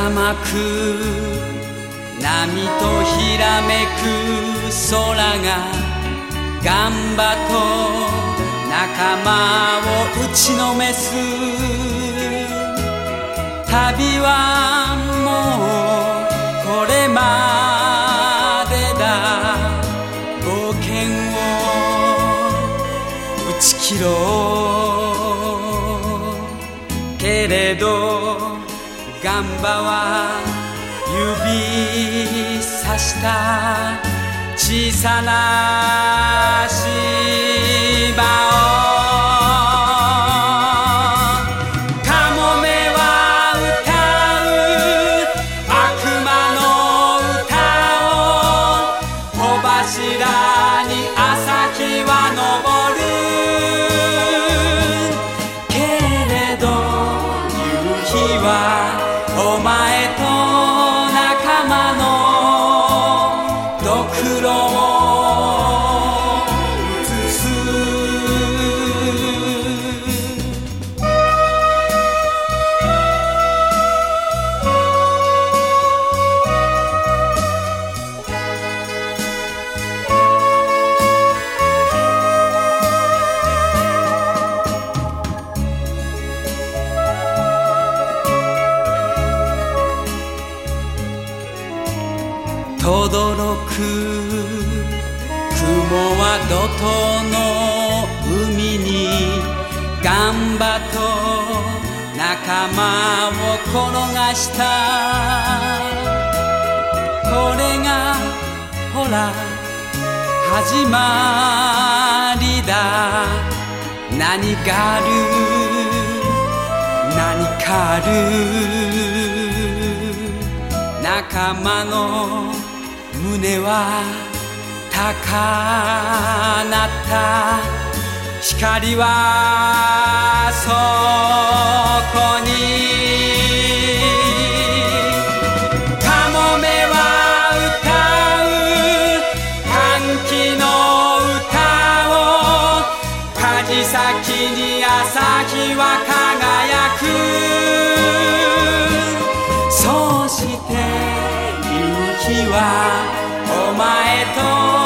まく波とひらめく空がガンバと仲間を打ちのめす。旅はもうこれまでだ。冒険を打ち切ろう。けれどガンバは指さした小さな島を。カモメは歌う悪魔の歌を。帆柱に朝日は昇る。けれど夕日はお前と仲間のドクロを映す。とどろく雲は怒涛の海にガンバと仲間を転がした。これがほら始まりだ。何がある何かある。仲間の胸は高鳴った。光はそこに。カモメは歌う歓喜の歌を。舵先に朝日は輝く。そうして夕日はお前と